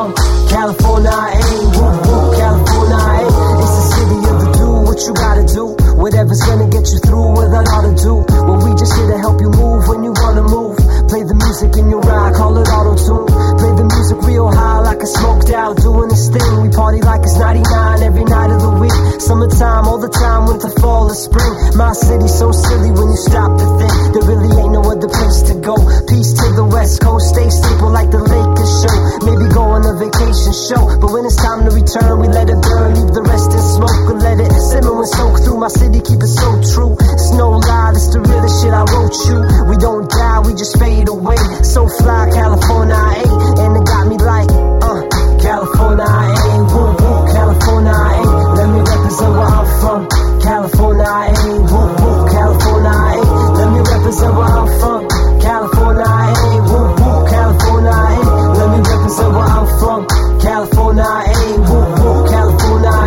from. California, woo woo, California, it's the city of the do what you gotta do. Whatever's gonna get you through without all to do. Well, we just here to help you move when you wanna move. Play the music in your ride, call it auto-tune. Play the music real high like a smoked out, doing this thing. We party like it's 99 every night of the week. Summertime, all the time, winter, fall, or spring. My city's so silly when you stop to think. There really ain't no other place to go. Peace to the West Coast, stay staple like the Lakers show. Maybe go on a vacation show, but when it's time to return, we let it burn. Leave the rest in smoke and let it simmer and soak through. My city, keep it so true. It's no lie, it's the realest shit I wrote you. We don't die, we just fade away. So fly, California, and it got me like, California, woo woo, California, let me represent where I'm from. California, woo woo, California, let me represent where I'm from. California, woo woo, California, let me represent where I'm from. California, woo woo, California,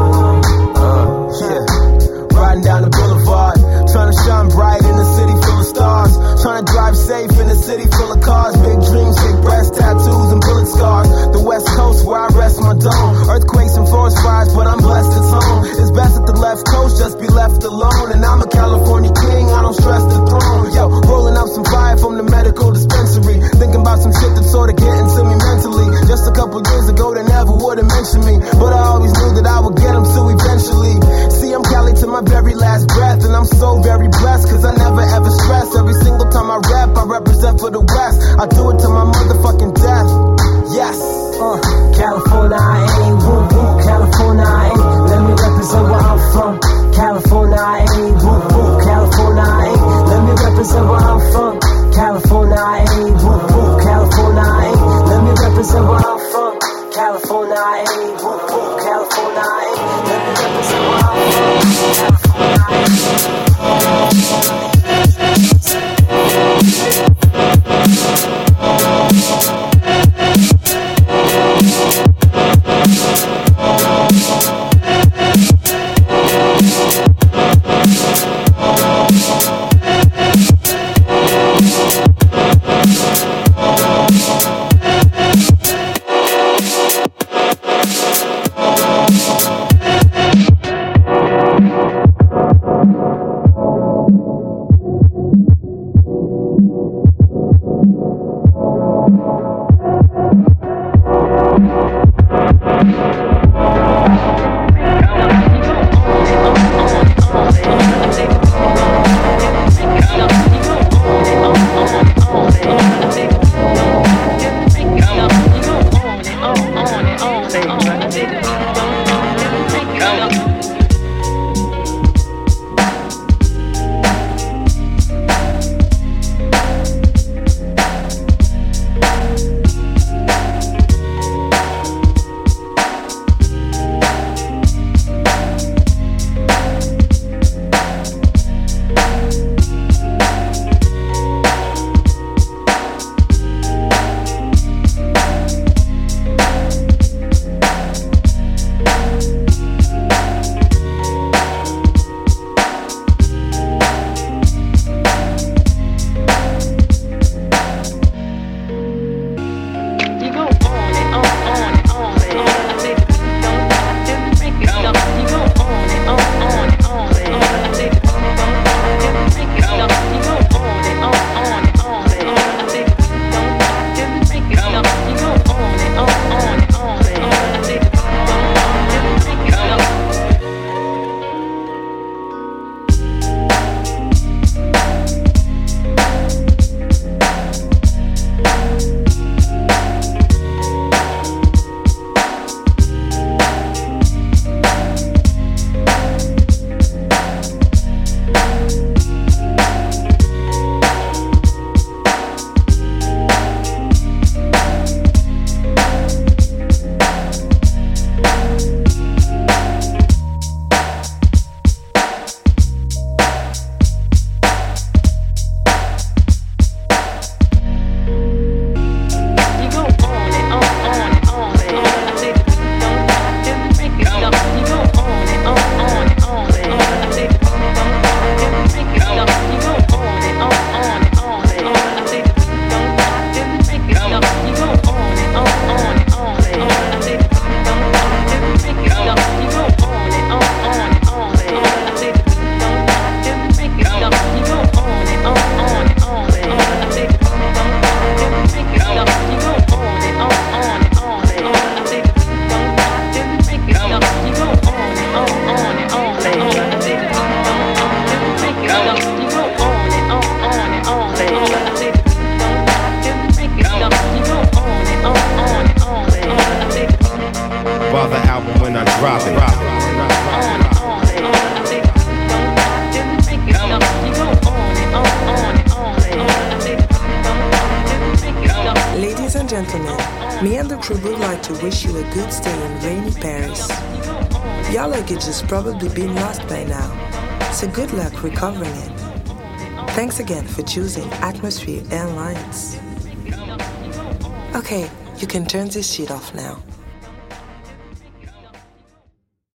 riding down the boulevard, trying to shine bright in a city full of stars, trying to drive safe in a city full of cars. Big dreams, big breasts, tattoos and bullet scars. The West Coast where I rest my dome. Earthquakes and forest fires, but I'm blessed it's home. It's best that the left coast just be left alone. And I'm a California king, I don't stress the throne. Yo, rolling up some fire from the medical dispensary, thinking about some shit that's sorta getting to me mentally. Just a couple years ago they never would've mentioned me, but I always knew that I would get them to eventually. See, I'm Cali to my very last breath, and I'm so very blessed, cause I never ever stress. Every single time I rap, I represent for the West. I do it to my motherfucking death. Yes. California, woo woo, California, let me represent where I'm from. California, woo woo, California, let me represent where I'm from. California, woo woo, California, let me represent where I'm from. California, woo woo, California, let me represent where I'm from. Ladies and gentlemen, me and the crew would like to wish you a good stay in rainy Paris. Your luggage has probably been lost by now, so good luck recovering it. Thanks again for choosing Atmosphere Airlines. Okay, you can turn this shit off now.